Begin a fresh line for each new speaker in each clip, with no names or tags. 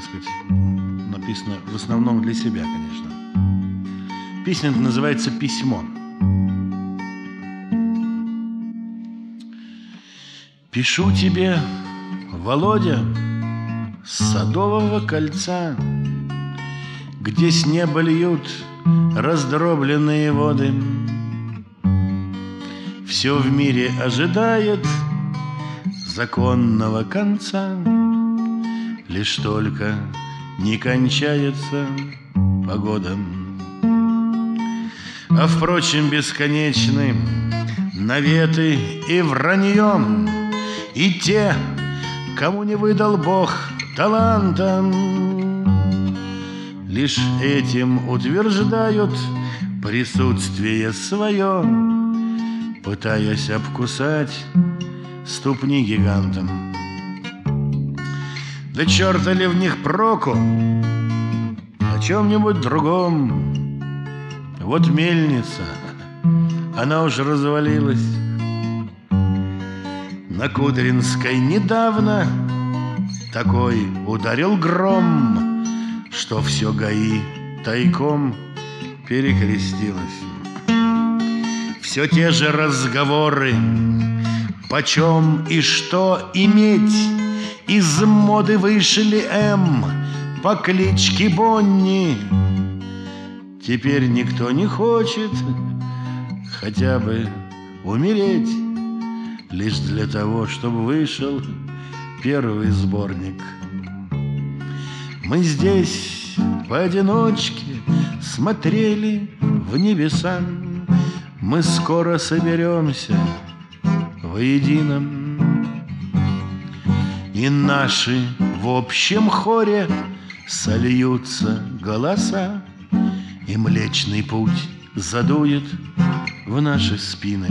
сказать, написано в основном для себя, конечно. Песня называется «Письмо». Пишу тебе, Володя, с Садового кольца, где с неба льют раздробленные воды. Все в мире ожидает законного конца, лишь только не кончается погода. А впрочем, бесконечны наветы и вранье, и те, кому не выдал Бог таланта, лишь этим утверждают присутствие свое, пытаясь обкусать ступни гигантам. Да черта ли в них проку, о чем-нибудь другом. Вот мельница, она уж развалилась. На Кудринской недавно такой ударил гром, что все ГАИ тайком перекрестилось. Все те же разговоры, почем и что иметь. Из моды вышли М по кличке Бонни. Теперь никто не хочет хотя бы умереть, лишь для того, чтобы вышел первый сборник. Мы здесь поодиночке смотрели в небеса. Мы скоро соберемся воедино, и наши в общем хоре сольются голоса, и Млечный Путь задует в наши спины.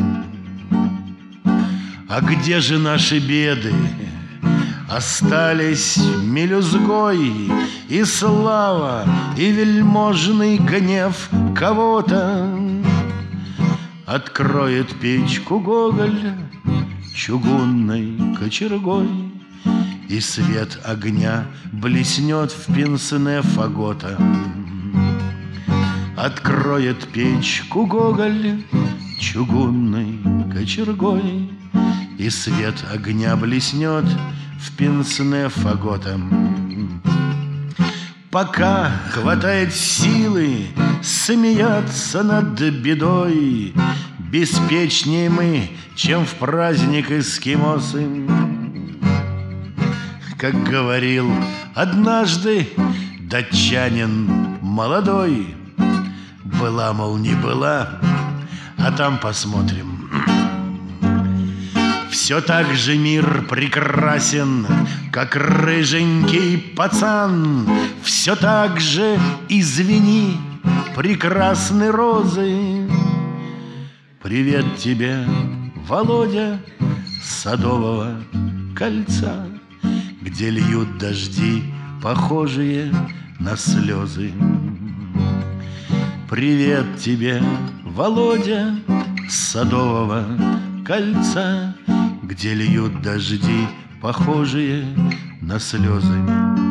А где же наши беды? Остались мелюзгой и слава, и вельможный гнев кого-то. Откроет печку Гоголь чугунной кочергой, и свет огня блеснет в пенсне фагота. Откроет печку Гоголь чугунной кочергой, и свет огня блеснет в пенсне фагота. Пока хватает силы смеяться над бедой, беспечнее мы, чем в праздник эскимосы. Как говорил однажды датчанин молодой, была, мол, не была, а там посмотрим. Все так же мир прекрасен, как рыженький пацан. Все так же, извини, прекрасны розы. Привет тебе, Володя, с Садового кольца, где льют дожди, похожие на слезы. Привет тебе, Володя, с Садового кольца, где льют дожди, похожие на слезы.